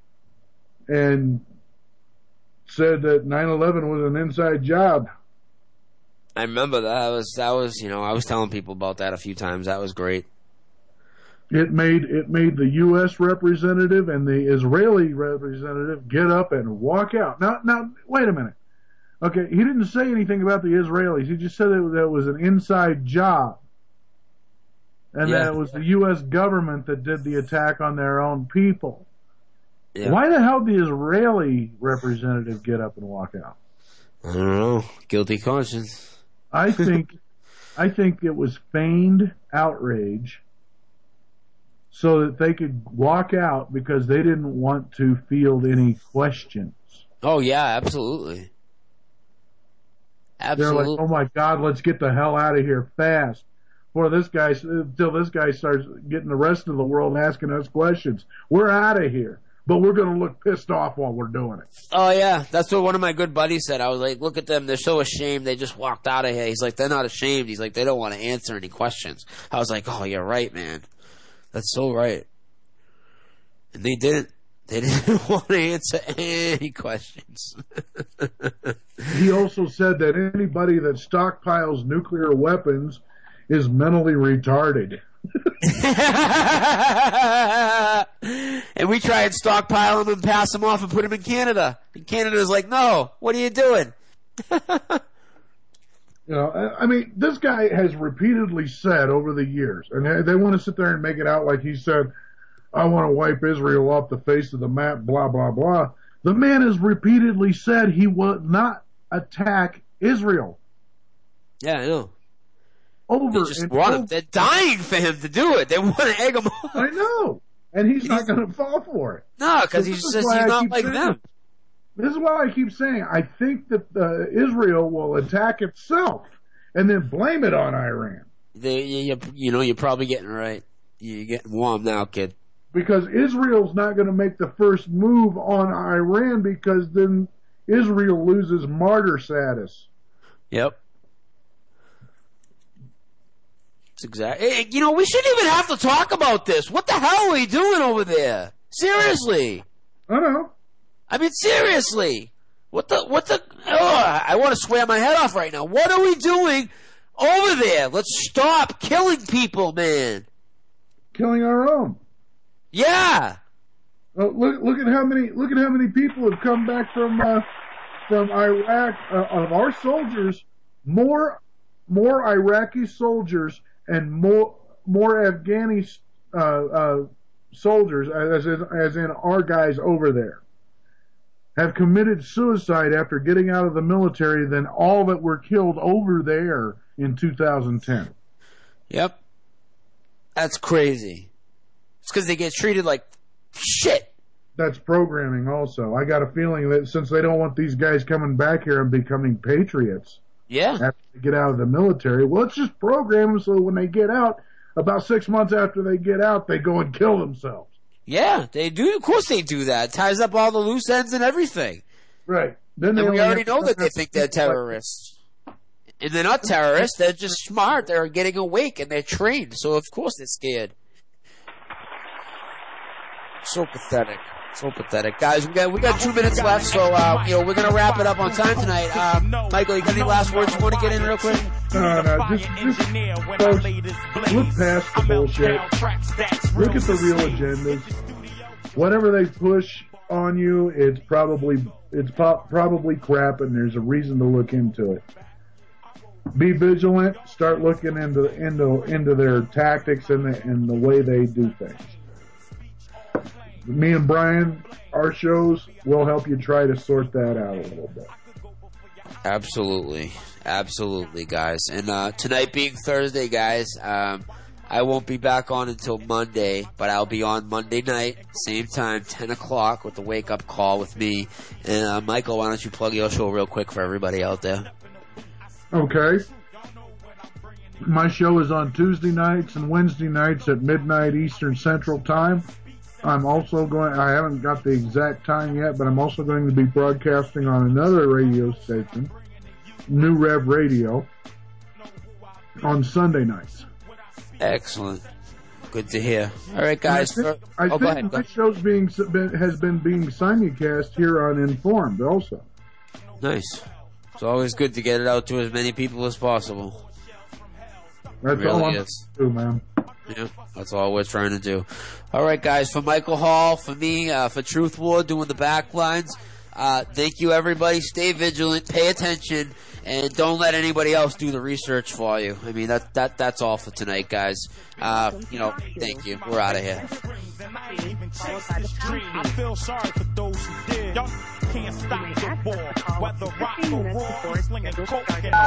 and said that 9/11 was an inside job. I remember that. I was telling people about that a few times. That was great. It made the U.S. representative and the Israeli representative get up and walk out. Now, wait a minute. Okay, he didn't say anything about the Israelis. He just said that it was an inside job. And that it was the U.S. government that did the attack on their own people. Yeah. Why the hell did the Israeli representative get up and walk out? I don't know. Guilty conscience. I think it was feigned outrage so that they could walk out because they didn't want to field any questions. Oh, yeah, absolutely. They're like, oh, my God, let's get the hell out of here fast. Until this guy starts getting the rest of the world asking us questions. We're out of here. But we're going to look pissed off while we're doing it. Oh, yeah. That's what one of my good buddies said. I was like, look at them. They're so ashamed. They just walked out of here. He's like, they're not ashamed. He's like, they don't want to answer any questions. I was like, oh, you're right, man. That's so right. And they didn't. They didn't want to answer any questions. He also said that anybody that stockpiles nuclear weapons is mentally retarded. And we try and stockpile them and pass them off and put them in Canada. And Canada's like, no, what are you doing? I mean, this guy has repeatedly said over the years, and they want to sit there and make it out like he said, I want to wipe Israel off the face of the map, blah, blah, blah. The man has repeatedly said he will not attack Israel. Yeah, I know. They're dying for him to do it. They want to egg him on. I know. And he's not going to fall for it. No, because he says he's not like them. This is why I keep saying I think that Israel will attack itself and then blame it on Iran. You're probably getting it right. You're getting warm now, kid. Because Israel's not going to make the first move on Iran because then Israel loses martyr status. Yep. That's exactly. Hey, we shouldn't even have to talk about this. What the hell are we doing over there? Seriously. I know. I mean, seriously. What the? I want to swear my head off right now. What are we doing over there? Let's stop killing people, man. Killing our own. Yeah. Look at how many people have come back from Iraq. Of our soldiers, more Iraqi soldiers and more Afghani soldiers, as in our guys over there, have committed suicide after getting out of the military than all that were killed over there in 2010. Yep. That's crazy. It's because they get treated like shit. That's programming also. I got a feeling that since they don't want these guys coming back here and becoming patriots, after they get out of the military, well, let's just program them so when they get out, about 6 months after they get out, they go and kill themselves. Yeah, they do. Of course they do that. It ties up all the loose ends and everything. Right. And we already know that they think they're terrorists. And they're not terrorists. They're just smart. They're getting awake and they're trained. So, of course, they're scared. So pathetic. So pathetic. Guys, we got 2 minutes left, so we're going to wrap it up on time tonight. Michael, you got any last words you want to get in real quick? No, just look past the bullshit. Look at the real agendas. Whatever they push on you, it's probably crap, and there's a reason to look into it. Be vigilant. Start looking into their tactics and the way they do things. Me and Brian, our shows will help you try to sort that out a little bit. Absolutely, guys. And tonight being Thursday, guys, I won't be back on until Monday, but I'll be on Monday night, same time, 10 o'clock, with the Wake Up Call with me. And Michael, why don't you plug your show real quick for everybody out there? Okay. My show is on Tuesday nights and Wednesday nights at midnight Eastern Central Time. I haven't got the exact time yet, but I'm also going to be broadcasting on another radio station, New Rev Radio, on Sunday nights. Excellent. Good to hear. All right, guys. I think my show's has been being simulcast here on Informed also. Nice. It's always good to get it out to as many people as possible. That's really all I'm do, man. Yeah, that's all we're trying to do. All right, guys, for Michael Hall, for me, for Truth War, doing the backlines, thank you, everybody. Stay vigilant, pay attention, and don't let anybody else do the research for you. I mean, that's all for tonight, guys. Thank you. We're out of here. I feel sorry for those who did. Y'all can't stop the war. Whether rock or roll, slinging coke.